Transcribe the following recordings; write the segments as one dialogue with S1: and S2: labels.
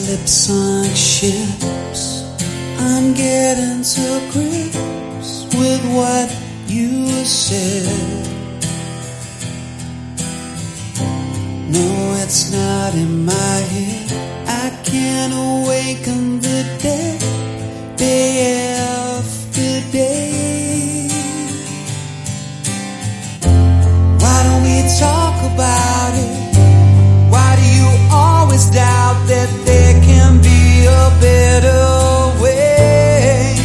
S1: lips sunk ships. I'm getting to grips with what you said. No, it's not in my head. I can't awaken the dead day after day. Why don't we talk about it? Why do you always doubt that there can be a better way?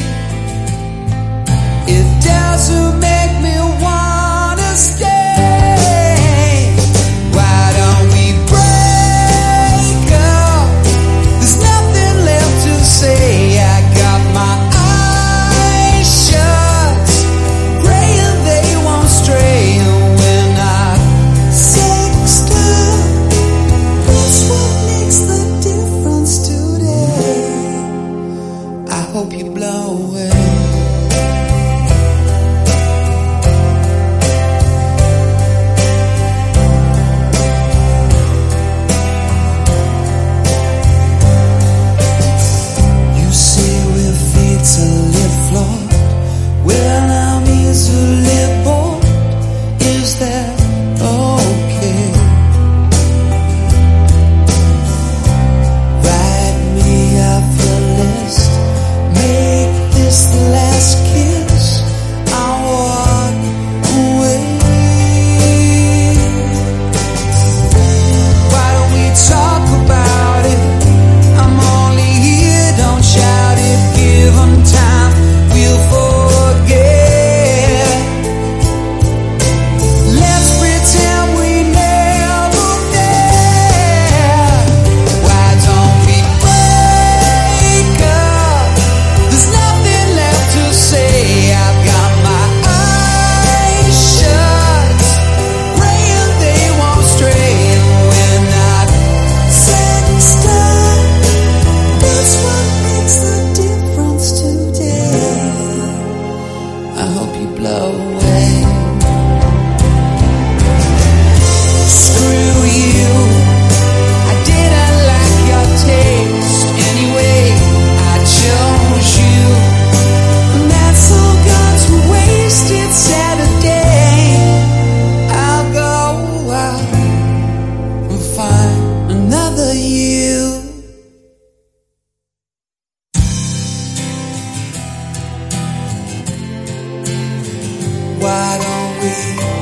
S1: It doesn't make me wanna stay. Why don't we break up? There's nothing left to say. I got my eyes shut, praying they won't stray. And when I sext up, that's what makes the difference today. I hope you blow away. To live flawed, well, I'm easily bored. Is that okay? Write me off your list. Make this the last kiss. I'll walk away. Why don't we talk about it? I'm only here, don't shout it. Give them time, we'll forget. Let's pretend we never did. Why don't we break up? There's nothing left to say. I've got my eyes shut, praying they won't stray. And when I sext up, that's what makes the difference today. I hope you blow away. Screw you, I didn't like your taste anyway. I chose you, and that's all gone to wasted Saturday. I'll go out and find another you. Why don't we?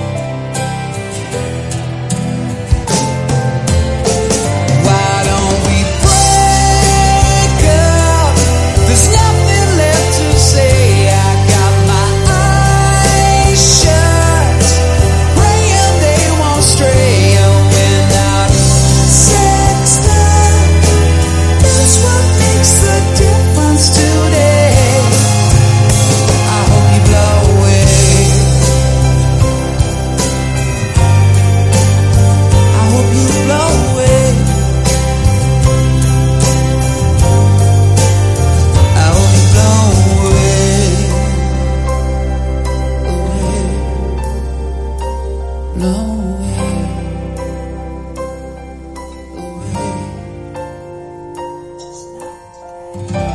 S1: Why don't we break up? There's nothing left to say. I got my eyes shut, praying they won't stray. And when I sext up, that's what makes the difference today. I hope you blow away. I hope you blow away. I hope you blow away. Away. No way. Away.